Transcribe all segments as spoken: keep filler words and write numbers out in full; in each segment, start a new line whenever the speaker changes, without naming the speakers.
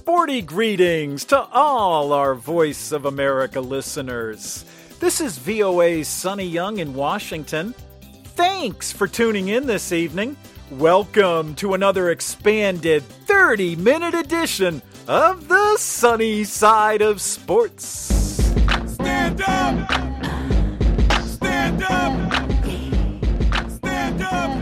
Sporty greetings to all our Voice of America listeners. This is V O A's Sonny Young in Washington. Thanks for tuning in this evening. Welcome to another expanded thirty-minute edition of the Sunny Side of Sports.
Stand up! Stand up! Stand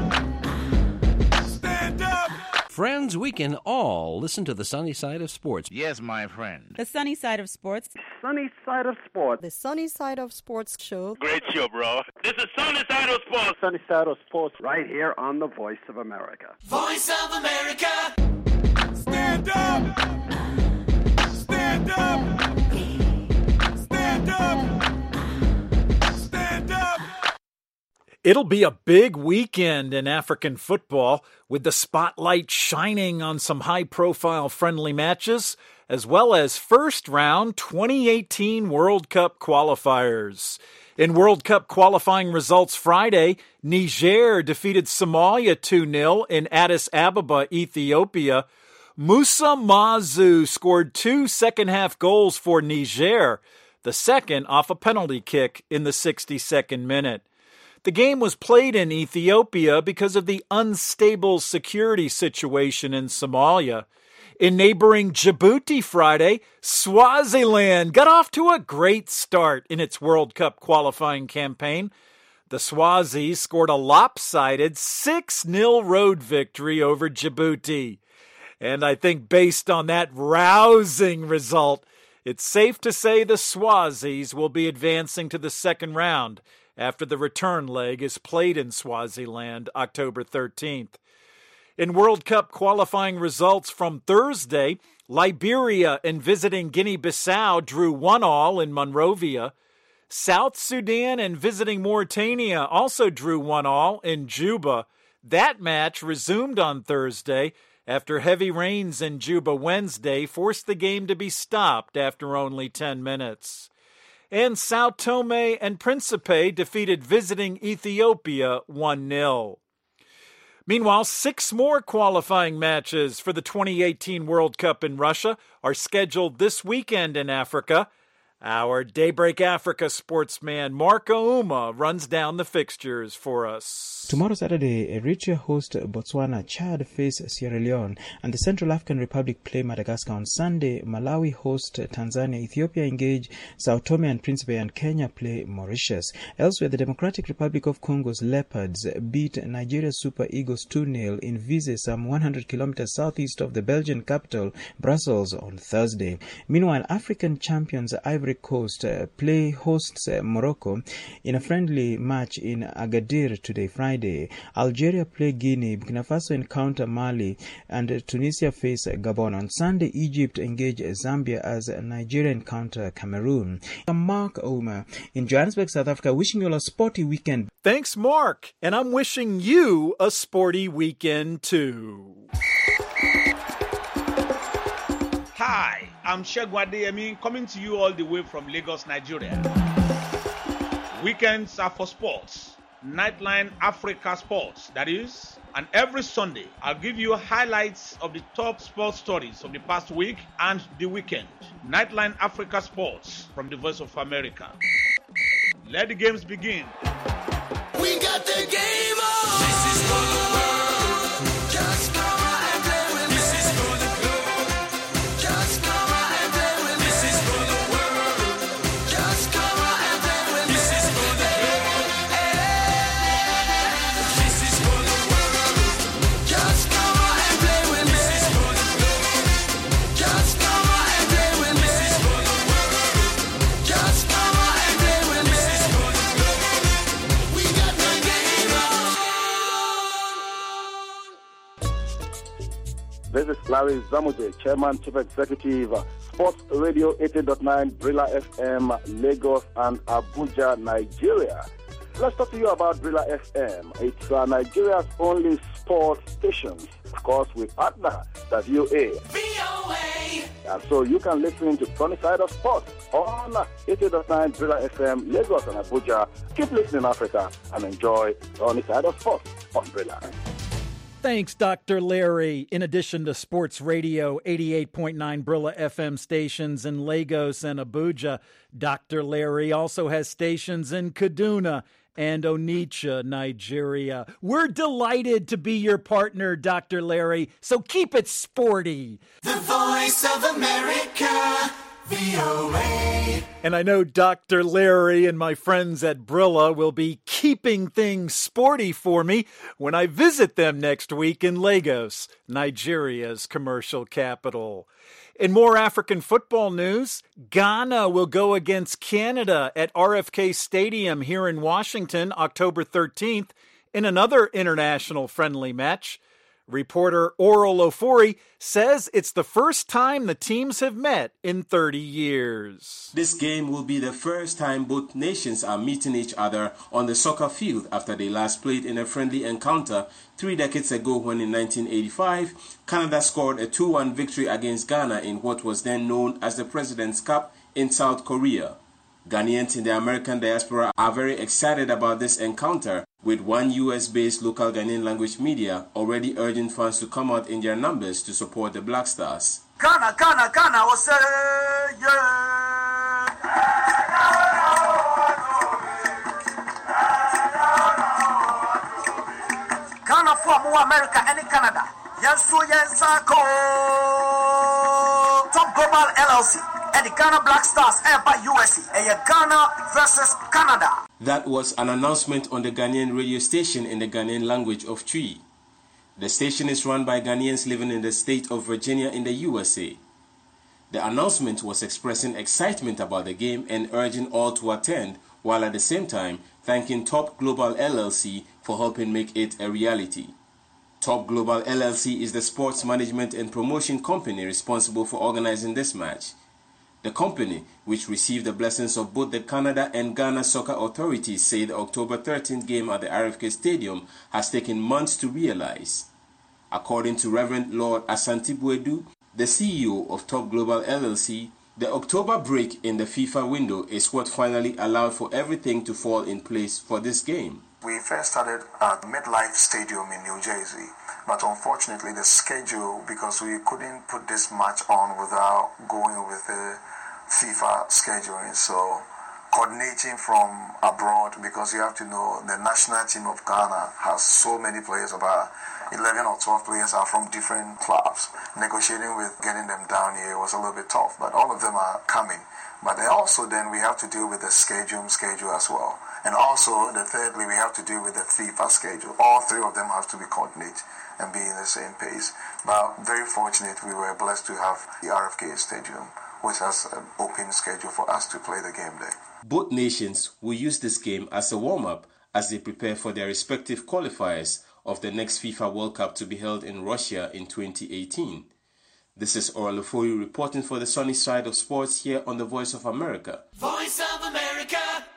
up! Stand up!
Friends, we can all listen to the Sunny Side of Sports.
Yes, my friend.
The Sunny Side of Sports.
Sunny Side of Sports.
The Sunny Side of Sports show.
Great show, bro. This is Sunny Side of Sports.
Sunny Side of Sports, right here on the Voice of America.
Voice of America! Stand up! Stand up! Stand up! Stand up!
It'll be a big weekend in African football, with the spotlight shining on some high-profile friendly matches, as well as first-round twenty eighteen World Cup qualifiers. In World Cup qualifying results Friday, Niger defeated Somalia two nil in Addis Ababa, Ethiopia. Musa Mazu scored two second-half goals for Niger, the second off a penalty kick in the sixty-second minute. The game was played in Ethiopia because of the unstable security situation in Somalia. In neighboring Djibouti Friday, Swaziland got off to a great start in its World Cup qualifying campaign. The Swazis scored a lopsided six nil road victory over Djibouti. And I think based on that rousing result, it's safe to say the Swazis will be advancing to the second round after the return leg is played in Swaziland October thirteenth. In World Cup qualifying results from Thursday, Liberia and visiting Guinea-Bissau drew one all in Monrovia. South Sudan and visiting Mauritania also drew one all in Juba. That match resumed on Thursday after heavy rains in Juba Wednesday forced the game to be stopped after only ten minutes. And Sao Tome and Principe defeated visiting Ethiopia one nil. Meanwhile, six more qualifying matches for the twenty eighteen World Cup in Russia are scheduled this weekend in Africa. Our Daybreak Africa sportsman Marco Uma runs down the fixtures for us.
Tomorrow, Saturday, Eritrea host Botswana, Chad face Sierra Leone, and the Central African Republic play Madagascar on Sunday. Malawi host Tanzania, Ethiopia engage Sao Tome and Principe, and Kenya play Mauritius. Elsewhere, the Democratic Republic of Congo's Leopards beat Nigeria's Super Eagles two nil in Vise, some one hundred kilometers southeast of the Belgian capital, Brussels, on Thursday. Meanwhile, African champions Ivory Coast uh, play hosts uh, Morocco in a friendly match in Agadir today, Friday. Algeria play Guinea, Burkina Faso encounter Mali, and uh, Tunisia face uh, Gabon. On Sunday, Egypt engage uh, Zambia as uh, Nigeria encounter Cameroon. I'm Mark Omer in Johannesburg, South Africa, wishing you all a sporty weekend.
Thanks, Mark, and I'm wishing you a sporty weekend too.
Hi, I'm Shegun Adeyemi, coming to you all the way from Lagos, Nigeria. Weekends are for sports. Nightline Africa Sports, that is. And every Sunday, I'll give you highlights of the top sports stories of the past week and the weekend. Nightline Africa Sports from the Voice of America. Let the games begin.
We got the game on! This is for the world. Just come on and play with me. This is for the globe. Just come on and play with me. This is for the world. Just come on and play with me. This is for the globe. Hey. This is for the world. Just come on and play with me. This is for the globe. Just come on and play with me. This is for the world. Just come on and play with me. This is for the globe. We got the game on.
This is Larry Zamuje, Chairman, Chief Executive, Sports Radio eighty point nine, Brilla F M, Lagos and Abuja, Nigeria. Let's talk to you about Brilla F M. It's uh, Nigeria's only sports station. Of course, we partner the V O A.
V O A.
And so you can listen to Sunny Side of Sports on eighty point nine Brilla F M, Lagos and Abuja. Keep listening, Africa, and enjoy Sunny Side of Sports on Brilla.
Thanks, Doctor Larry. In addition to Sports Radio eighty-eight point nine Brilla F M stations in Lagos and Abuja, Doctor Larry also has stations in Kaduna and Onitsha, Nigeria. We're delighted to be your partner, Doctor Larry, so keep it sporty.
The Voice of America, V O A.
And I know Doctor Larry and my friends at Brilla will be keeping things sporty for me when I visit them next week in Lagos, Nigeria's commercial capital. In more African football news, Ghana will go against Canada at R F K Stadium here in Washington, October thirteenth, in another international friendly match. Reporter Oral Ofori says it's the first time the teams have met in thirty years.
This game will be the first time both nations are meeting each other on the soccer field after they last played in a friendly encounter three decades ago when in nineteen eighty-five, Canada scored a two one victory against Ghana in what was then known as the President's Cup in South Korea. Ghanaians in the American diaspora are very excited about this encounter, with one U S-based local Ghanaian language media already urging fans to come out in their numbers to support the Black Stars.
Ghana, Ghana, Ghana, will say, yeah. Ghana for more America and Canada. Yes, so yes, Sako. Top Global L L C. And the Ghana Black Stars and by U S A. And Ghana versus Canada.
That was an announcement on the Ghanaian radio station in the Ghanaian language of Twi. The station is run by Ghanaians living in the state of Virginia in the U S A. The announcement was expressing excitement about the game and urging all to attend, while at the same time thanking Top Global L L C for helping make it a reality. Top Global L L C is the sports management and promotion company responsible for organizing this match. The company, which received the blessings of both the Canada and Ghana soccer authorities, say the October thirteenth game at the R F K Stadium has taken months to realize. According to Reverend Lord Asante Buedu, the C E O of Top Global L L C, the October break in the FIFA window is what finally allowed for everything to fall in place for this game.
We first started at MetLife Stadium in New Jersey, but unfortunately the schedule, because we couldn't put this match on without going with the FIFA scheduling, so coordinating from abroad, because you have to know the national team of Ghana has so many players, about eleven or twelve players are from different clubs. Negotiating with getting them down here was a little bit tough, but all of them are coming. But then also then we have to deal with the schedule schedule as well. And also, the thirdly, we have to deal with the FIFA schedule. All three of them have to be coordinated and be in the same pace. But very fortunate, we were blessed to have the R F K Stadium, which has an open schedule for us to play the game there.
Both nations will use this game as a warm-up as they prepare for their respective qualifiers of the next FIFA World Cup to be held in Russia in twenty eighteen. This is Oralofori reporting for the sunny side of sports here on the Voice of America.
Voice of America.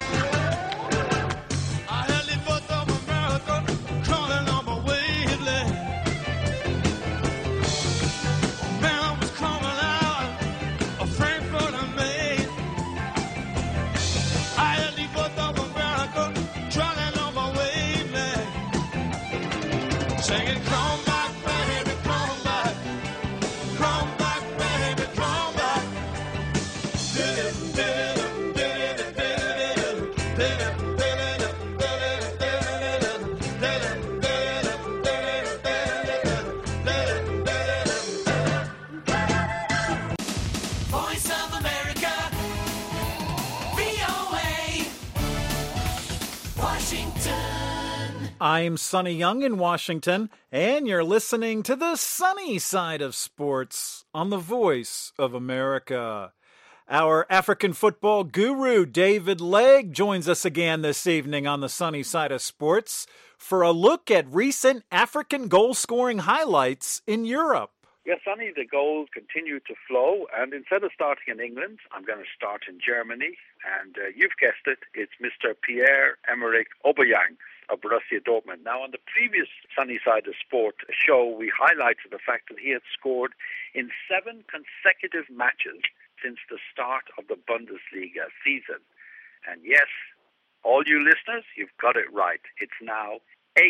Singing, come back, baby, come back. Come back, baby, come back. Voice of America, V O A, Washington.
I'm Sonny Young in Washington, and you're listening to the sunny side of sports on the Voice of America. Our African football guru, David Legg, joins us again this evening on the sunny side of sports for a look at recent African goal-scoring highlights in Europe.
Yes, Sonny, the goals continue to flow, and instead of starting in England, I'm going to start in Germany, and uh, you've guessed it, it's Mister Pierre-Emerick Aubameyang of Borussia Dortmund. Now, on the previous Sunny Side of Sport show, we highlighted the fact that he had scored in seven consecutive matches since the start of the Bundesliga season. And yes, all you listeners, you've got it right. It's now eight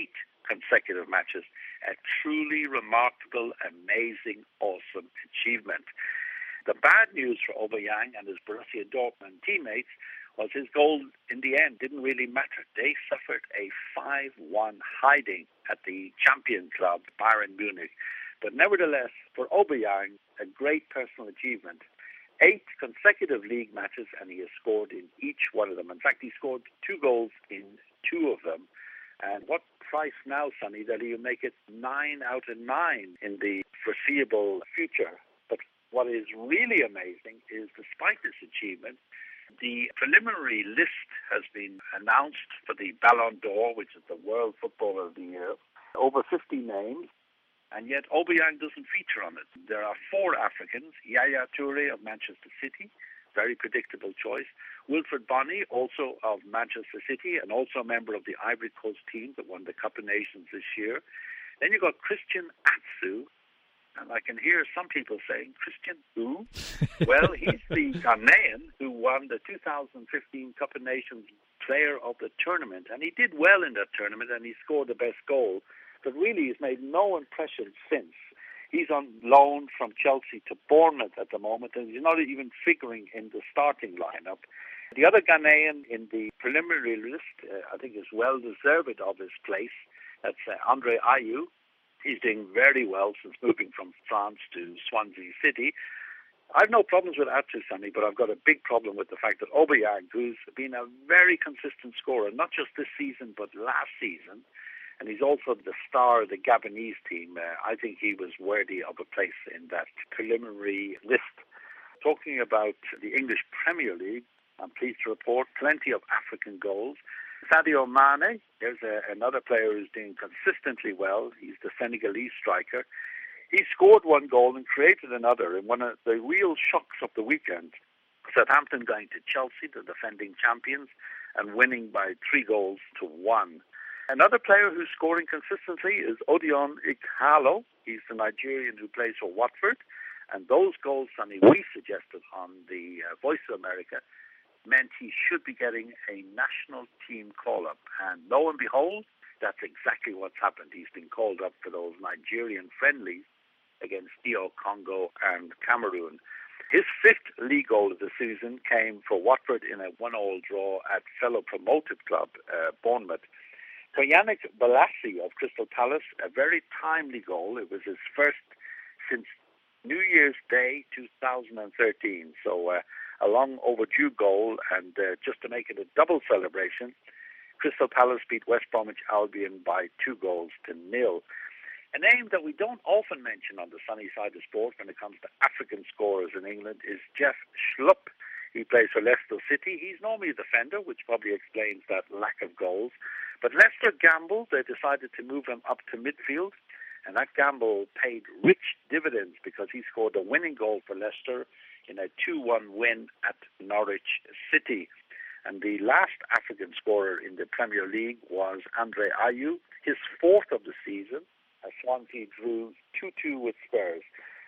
consecutive matches. A truly remarkable, amazing, awesome achievement. The bad news for Aubameyang and his Borussia Dortmund teammates was his goal in the end didn't really matter. They suffered a five one hiding at the champion club, Bayern Munich. But nevertheless, for Aubameyang, a great personal achievement. Eight consecutive league matches, and he has scored in each one of them. In fact, he scored two goals in two of them. And what price now, Sonny, that he'll make it nine out of nine in the foreseeable future. But what is really amazing is, despite this achievement, the preliminary list has been announced for the Ballon d'Or, which is the World Footballer of the Year. Over fifty names, and yet Aubameyang doesn't feature on it. There are four Africans: Yaya Toure of Manchester City, very predictable choice; Wilfred Bony, also of Manchester City, and also a member of the Ivory Coast team that won the Cup of Nations this year. Then you've got Christian Atsu, and I can hear some people saying, Christian who? Well, he's the Ghanaian who won the two thousand fifteen Cup of Nations Player of the Tournament, and he did well in that tournament, and he scored the best goal, but really he's made no impression since. He's on loan from Chelsea to Bournemouth at the moment, and he's not even figuring in the starting lineup. The other Ghanaian in the preliminary list, uh, I think, is well deserved of his place. That's uh, Andre Ayew. He's doing very well since moving from France to Swansea City. I've no problems with Atsu, Sonny, but I've got a big problem with the fact that Aubameyang, who's been a very consistent scorer, not just this season, but last season, and he's also the star of the Gabonese team, uh, I think he was worthy of a place in that preliminary list. Talking about the English Premier League, I'm pleased to report plenty of African goals. Sadio Mane, there's a, another player who's doing consistently well. He's the Senegalese striker. He scored one goal and created another in one of the real shocks of the weekend. Southampton going to Chelsea, the defending champions, and winning by three goals to one. Another player who's scoring consistently is Odion Ighalo. He's the Nigerian who plays for Watford. And those goals, Sonny, we suggested on the uh, Voice of America, meant he should be getting a national team call-up. And lo and behold, that's exactly what's happened. He's been called up for those Nigerian friendlies against D R Congo and Cameroon. His fifth league goal of the season came for Watford in a one-all draw at fellow promoted club, uh, Bournemouth. For Yannick Bolasie of Crystal Palace, a very timely goal. It was his first since New Year's Day two thousand thirteen. So uh, a long overdue goal, and uh, just to make it a double celebration, Crystal Palace beat West Bromwich Albion by two goals to nil. A name that we don't often mention on the sunny side of sport when it comes to African scorers in England is Jeff Schlupp. He plays for Leicester City. He's normally a defender, which probably explains that lack of goals. But Leicester gambled. They decided to move him up to midfield, and that gamble paid rich dividends because he scored a winning goal for Leicester in a two one win at Norwich City. And the last African scorer in the Premier League was Andre Ayew, his fourth of the season, as Swansea drew two two with Spurs.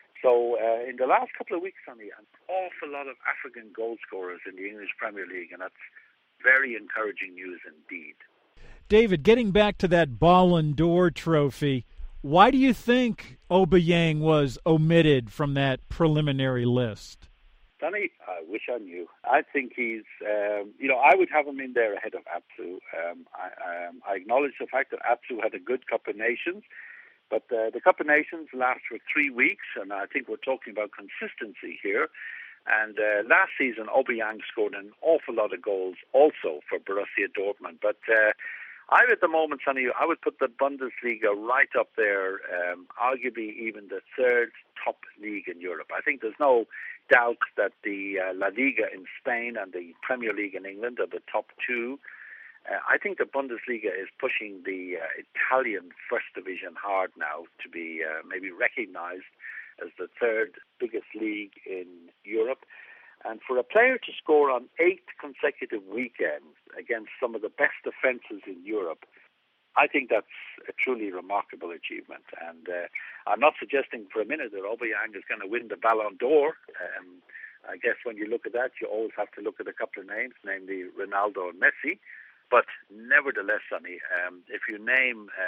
So uh, in the last couple of weeks, Sonny, an awful lot of African goal scorers in the English Premier League, and that's very encouraging news indeed.
David, getting back to that Ballon d'Or trophy, why do you think Aubameyang was omitted from that preliminary list?
Sonny, I wish I knew. I think he's, um, you know, I would have him in there ahead of Atsu. Um, I, um, I acknowledge the fact that Atsu had a good Cup of Nations, but uh, the Cup of Nations lasts for three weeks, and I think we're talking about consistency here. And uh, last season, Aubameyang scored an awful lot of goals also for Borussia Dortmund. But uh, I, at the moment, Sonny, I would put the Bundesliga right up there, um, arguably even the third top league in Europe. I think there's no doubt that the uh, La Liga in Spain and the Premier League in England are the top two. Uh, I think the Bundesliga is pushing the uh, Italian First Division hard now to be uh, maybe recognized as the third biggest league in Europe. And for a player to score on eight consecutive weekends against some of the best defenses in Europe, I think that's a truly remarkable achievement. And uh, I'm not suggesting for a minute that Aubameyang is going to win the Ballon d'Or. Um, I guess when you look at that, you always have to look at a couple of names, namely Ronaldo and Messi. But nevertheless, Sonny, um, if you name um,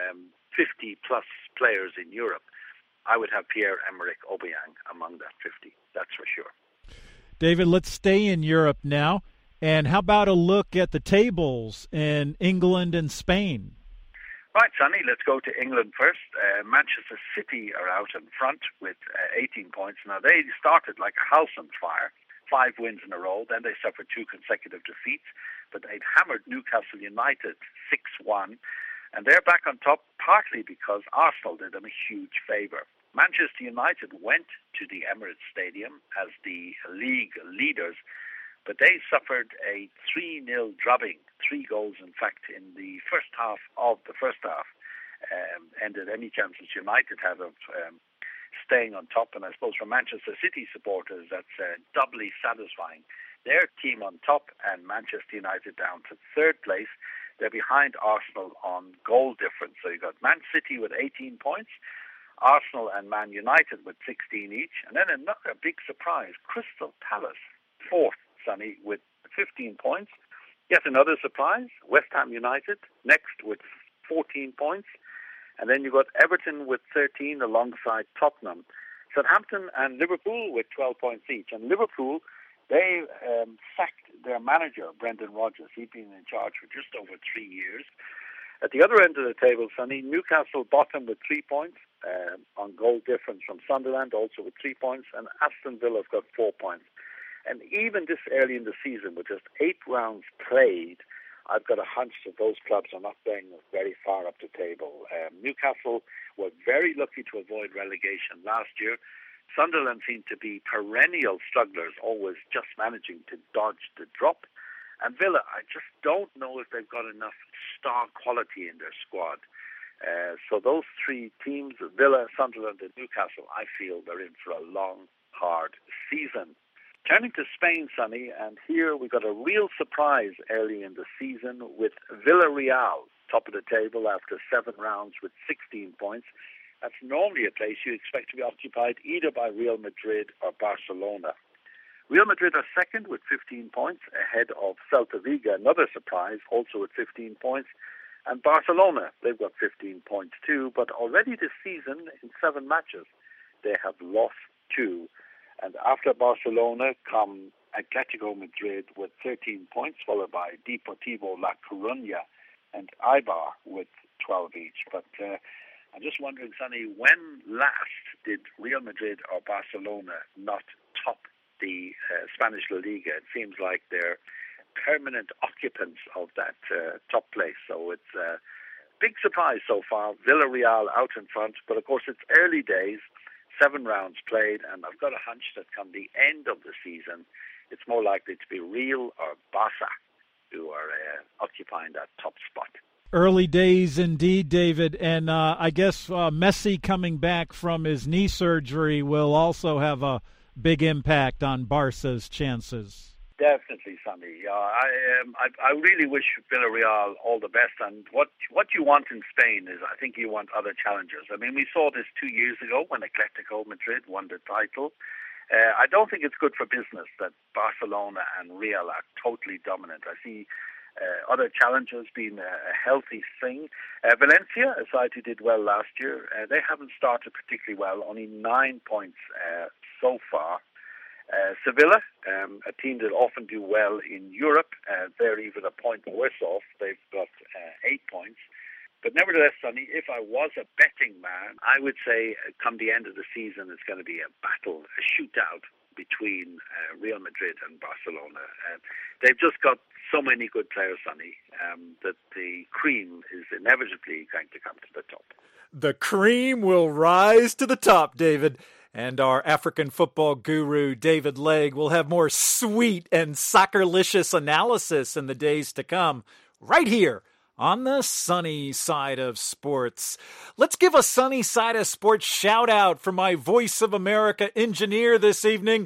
fifty plus players in Europe, I would have Pierre-Emerick Aubameyang among that fifty, that's for sure.
David, let's stay in Europe now. And how about a look at the tables in England and Spain?
Right, Sonny, let's go to England first. Uh, Manchester City are out in front with uh, eighteen points. Now, they started like a house on fire, five wins in a row. Then they suffered two consecutive defeats. But they'd hammered Newcastle United six one. And they're back on top partly because Arsenal did them a huge favour. Manchester United went to the Emirates Stadium as the league leaders, but they suffered a three nil drubbing, three goals, in fact, in the first half of the first half, um, ended any chances United had of um, staying on top. And I suppose for Manchester City supporters, that's uh, doubly satisfying. Their team on top and Manchester United down to third place. They're behind Arsenal on goal difference. So you've got Man City with eighteen points, Arsenal and Man United with sixteen each. And then another big surprise, Crystal Palace, fourth, Sonny, with fifteen points. Yet another surprise, West Ham United, next with fourteen points. And then you've got Everton with thirteen alongside Tottenham. Southampton and Liverpool with twelve points each. And Liverpool, they um, sacked their manager, Brendan Rodgers. He'd been in charge for just over three years. At the other end of the table, Sonny, Newcastle bottom with three points um, on goal difference from Sunderland, also with three points. And Aston Villa's got four points. And even this early in the season, with just eight rounds played, I've got a hunch that those clubs are not going very far up the table. Um, Newcastle were very lucky to avoid relegation last year. Sunderland seem to be perennial strugglers, always just managing to dodge the drop. And Villa, I just don't know if they've got enough star quality in their squad. Uh, so those three teams, Villa, Sunderland and Newcastle, I feel they're in for a long, hard season. Turning to Spain, Sonny, and here we got a real surprise early in the season with Villarreal, top of the table after seven rounds with sixteen points. That's normally a place you expect to be occupied either by Real Madrid or Barcelona. Real Madrid are second with fifteen points, ahead of Celta Vigo, another surprise, also with fifteen points. And Barcelona, they've got fifteen points too, but already this season, in seven matches, they have lost two. And after Barcelona come Atletico Madrid with thirteen points, followed by Deportivo La Coruña and Eibar with twelve each. But uh, I'm just wondering, Sonny, when last did Real Madrid or Barcelona not top the uh, Spanish La Liga? It seems like they're permanent occupants of that uh, top place. So it's a big surprise so far. Villarreal out in front, but of course it's early days, seven rounds played, and I've got a hunch that come the end of the season, it's more likely to be Real or Barca who are uh, occupying that top spot.
Early days indeed, David, and uh, I guess uh, Messi coming back from his knee surgery will also have a big impact on Barca's chances.
Definitely, Sonny. Uh, I, um, I I really wish Villarreal all the best. And what what you want in Spain is, I think you want other challengers. I mean, we saw this two years ago when Atletico Madrid won the title. Uh, I don't think it's good for business that Barcelona and Real are totally dominant. I see uh, other challengers being a, a healthy thing. Uh, Valencia, a side who did well last year, uh, they haven't started particularly well, only nine points uh, so far. Uh, Sevilla, um, a team that often do well in Europe, uh, they're even a point worse off. They've got uh, eight points. But nevertheless, Sonny, if I was a betting man, I would say uh, come the end of the season, it's going to be a battle, a shootout between uh, Real Madrid and Barcelona. Uh, they've just got so many good players, Sonny, um, that the cream is inevitably going to come to the top.
The cream will rise to the top, David. And our African football guru, David Legg, will have more sweet and soccerlicious analysis in the days to come, right here on the sunny side of sports. Let's give a sunny side of sports shout out for my Voice of America engineer this evening,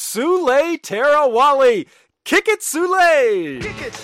Sule Tarawali. Kick it, Sule! Kick it!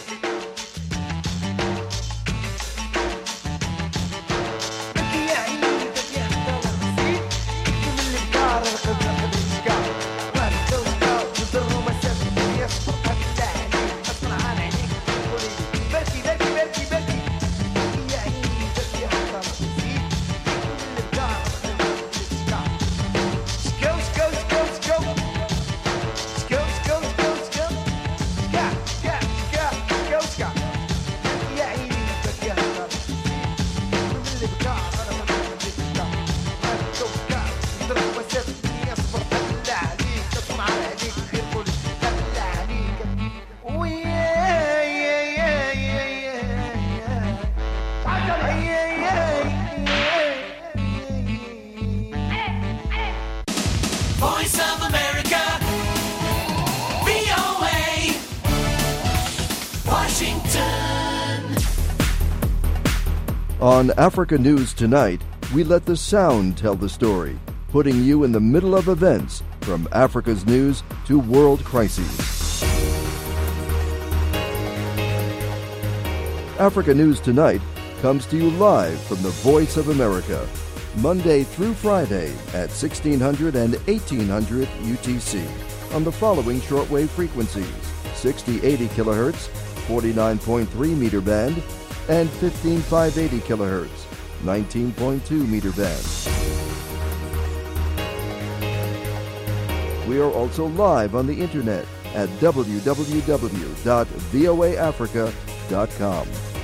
On Africa News Tonight, we let the sound tell the story, putting you in the middle of events from Africa's news to world crises. Africa News Tonight comes to you live from the Voice of America, Monday through Friday at sixteen hundred and eighteen hundred U T C on the following shortwave frequencies: sixty eighty kilohertz, forty-nine point three meter band, and fifteen five eighty kilohertz, nineteen point two meter band. We are also live on the internet at w w w dot v o a africa dot com.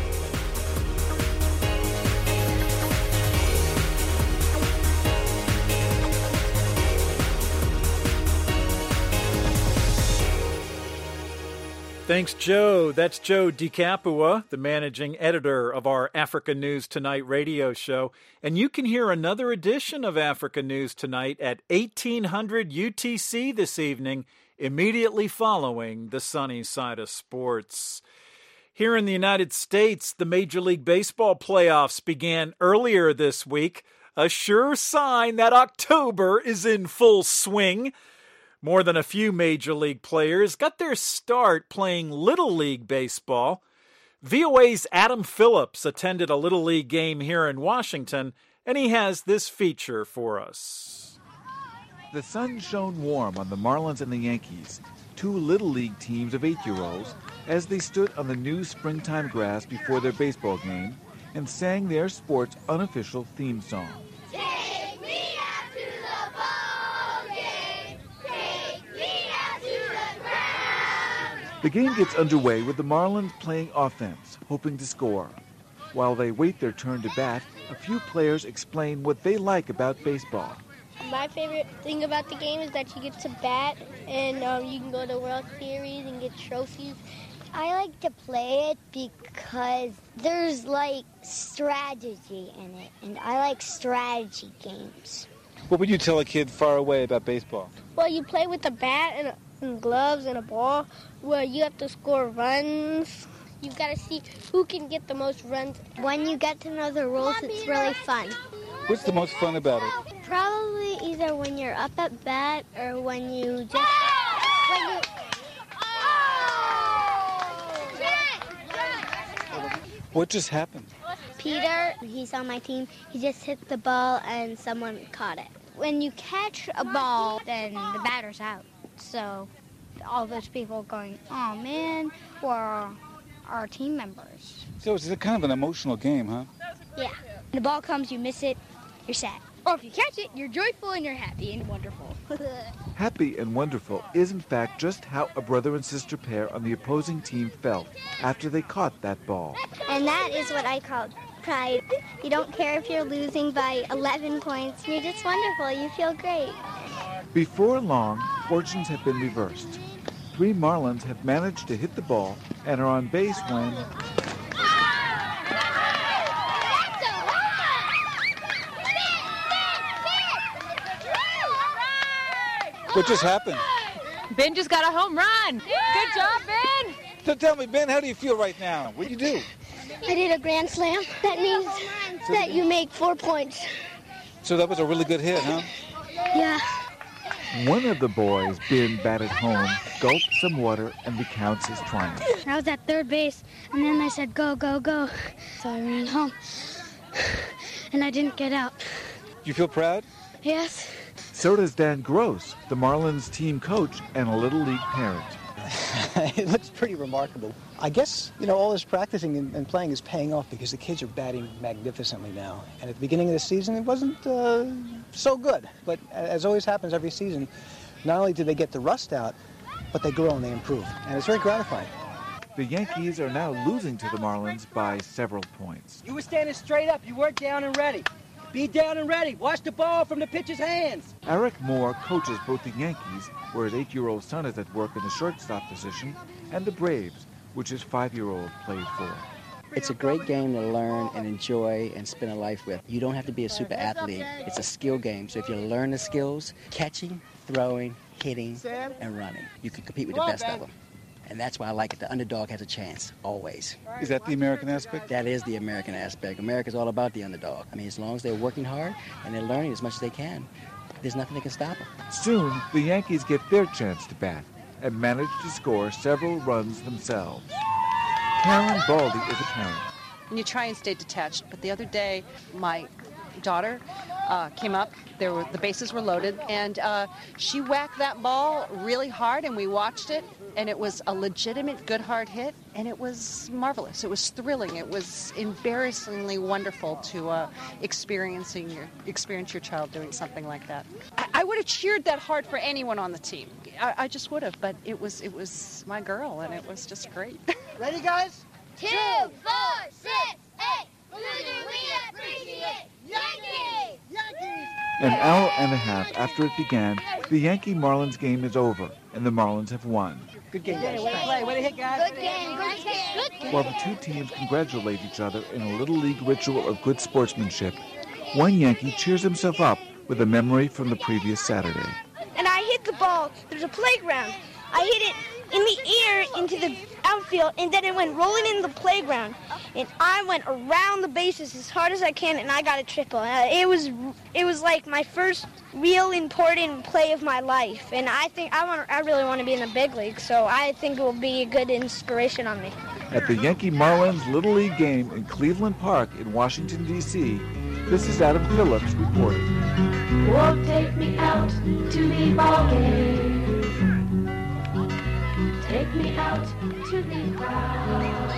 Thanks, Joe. That's Joe DiCapua, the managing editor of our Africa News Tonight radio show. And you can hear another edition of Africa News Tonight at eighteen hundred U T C this evening, immediately following the sunny side of sports. Here in the United States, the Major League Baseball playoffs began earlier this week, a sure sign that October is in full swing. More than a few Major League players got their start playing Little League Baseball. V O A's Adam Phillips attended a Little League game here in Washington, and he has this feature for us.
The sun shone warm on the Marlins and the Yankees, two Little League teams of eight-year-olds, as they stood on the new springtime grass before their baseball game and sang their sport's unofficial theme song.
Take me out to the ball game. Take me out to the ground.
The game gets underway with the Marlins playing offense, hoping to score. While they wait their turn to bat, a few players explain what they like about baseball.
My favorite thing about the game is that you get to bat and um, you can go to World Series and get trophies.
I like to play it because there's like strategy in it, and I like strategy games.
What would you tell a kid far away about baseball?
Well, you play with a bat and, a, and gloves and a ball where you have to score runs. You've got to see who can get the most runs.
When you get to know the rules, it's really fun.
What's the most fun about it?
Probably either when you're up at bat or when you just... When you,
What just happened?
Peter, he's on my team, he just hit the ball and someone caught it. When you catch a ball, then the batter's out. So all those people going, oh man, were our team members.
So it's a kind of an emotional game, huh?
Yeah. When the ball comes, you miss it, you're sad. Or if you catch it, you're joyful and you're happy and wonderful.
Happy and wonderful is in fact just how a brother and sister pair on the opposing team felt after they caught that ball.
And that is what I call pride. You don't care if you're losing by eleven points. You're just wonderful. You feel great.
Before long, fortunes have been reversed. Three Marlins have managed to hit the ball and are on base when...
What just happened?
Ben just got a home run. Good job, Ben.
So tell me, Ben, how do you feel right now? What did you do?
I did a grand slam. That means that you make four points.
So that was a really good hit, huh?
Yeah.
One of the boys, Ben, batted home, gulped some water, and recounts his triumph.
I was at third base, and then they said, go, go, go. So I ran home, and I didn't get out.
You feel proud?
Yes.
So does Dan Gross, the Marlins team coach and a Little League parent.
It looks pretty remarkable. I guess, you know, all this practicing and, and playing is paying off because the kids are batting magnificently now. And at the beginning of the season, it wasn't uh, so good. But as always happens every season, not only do they get the rust out, but they grow and they improve. And it's very gratifying.
The Yankees are now losing to the Marlins by several points.
You were standing straight up. You weren't down and ready. Be down and ready. Watch the ball from the pitcher's hands.
Eric Moore coaches both the Yankees, where his eight-year-old son is at work in the shortstop position, and the Braves, which his five-year-old plays for.
It's a great game to learn and enjoy and spend a life with. You don't have to be a super athlete. It's a skill game. So if you learn the skills, catching, throwing, hitting, and running, you can compete with the best of them. And that's why I like it. The underdog has a chance, always.
Is that the American aspect?
That is the American aspect. America's all about the underdog. I mean, as long as they're working hard and they're learning as much as they can, there's nothing that can stop them.
Soon, the Yankees get their chance to bat and manage to score several runs themselves. Karen Baldy is a parent.
And you try and stay detached. But the other day, my daughter uh, came up. There were the bases were loaded, and uh, she whacked that ball really hard, and we watched it. And it was a legitimate, good, hard hit, and it was marvelous. It was thrilling. It was embarrassingly wonderful to uh, experiencing your experience your child doing something like that. I, I would have cheered that hard for anyone on the team. I, I just would have, but it was it was my girl, and it was just great.
Ready, guys?
Two, four, six, eight. Boogie, we appreciate Yankees!
Yankees!
An hour and a half after it began, the Yankee-Marlins game is over, and the Marlins have won.
Good game, guys. Way to play. Way to hit, guys.
Good game, good game, good game.
While the two teams congratulate each other in a Little League ritual of good sportsmanship, one Yankee cheers himself up with a memory from the previous Saturday.
And I hit the ball. There's a playground. I hit it in the air into the outfield, and then it went rolling in the playground. And I went around the bases as hard as I can, and I got a triple. Uh, it was it was like my first real important play of my life. And I think I want I really want to be in the big league, so I think it will be a good inspiration on me.
At the Yankee-Marlins Little League game in Cleveland Park in Washington, D C, this is Adam Phillips reporting.
Oh, take me out to the ball game. Take me out to the crowd.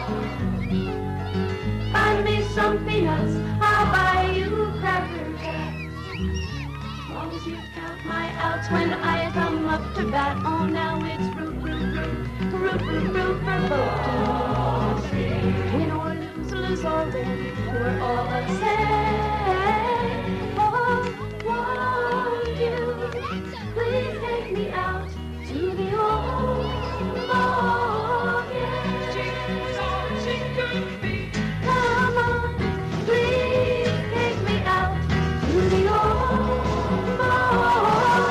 Find me some peanuts, I'll buy you Cracker Jacks. As long as you count my outs when I come up to bat. Oh, now it's root, root, root, root, root, root for both teams. Win or lose, lose or win, we're all upset. Oh, won't you please take me out to the old ball game? Come on, please take me out to the old ball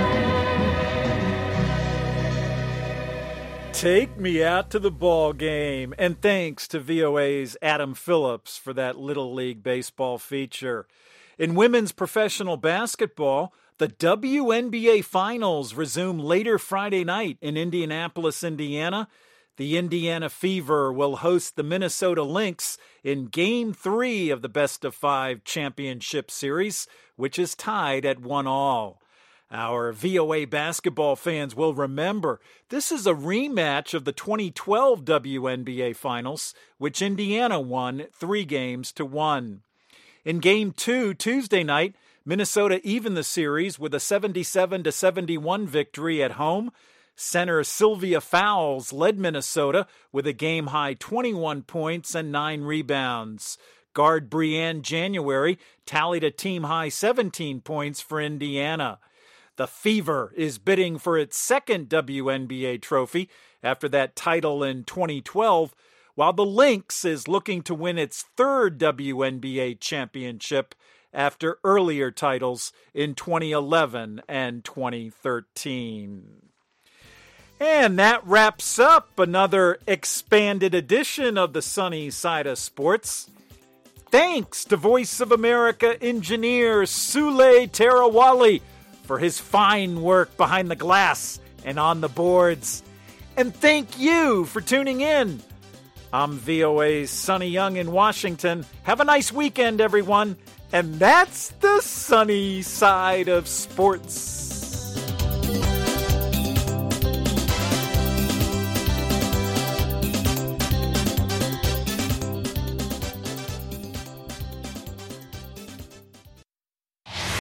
game.
Take me out to the ball game. And thanks to V O A's Adam Phillips for that Little League baseball feature. In women's professional basketball, the W N B A Finals resume later Friday night in Indianapolis, Indiana. The Indiana Fever will host the Minnesota Lynx in Game three of the best-of-five championship series, which is tied at one all. Our V O A basketball fans will remember this is a rematch of the twenty twelve W N B A Finals, which Indiana won three games to one. In Game two, Tuesday night, Minnesota evened the series with a seventy-seven to seventy-one victory at home. Center Sylvia Fowles led Minnesota with a game-high twenty-one points and nine rebounds. Guard Brianne January tallied a team-high seventeen points for Indiana. The Fever is bidding for its second W N B A trophy after that title in twenty twelve, while the Lynx is looking to win its third W N B A championship after earlier titles in twenty eleven and twenty thirteen. And that wraps up another expanded edition of the Sunny Side of Sports. Thanks to Voice of America engineer Sule Tarawali for his fine work behind the glass and on the boards. And thank you for tuning in. I'm V O A's Sonny Young in Washington. Have a nice weekend, everyone. And that's the Sunny Side of Sports.